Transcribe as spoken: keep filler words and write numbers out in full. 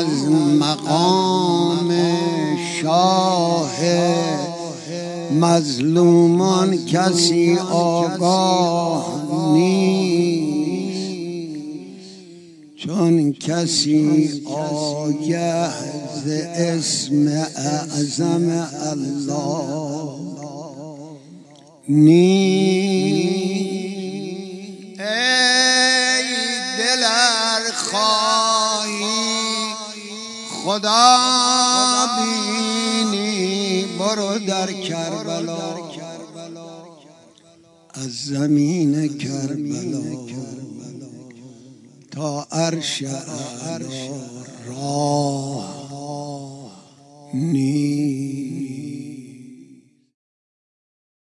از مقام شاه مظلومان کسی آگاه نیست، چون کسی آگه ز اسم اعظم الله نیست. ای دل ار خواهی خدا بینی برو در کربلا، از زمین کربلا تا عرش اعلی راه نیست.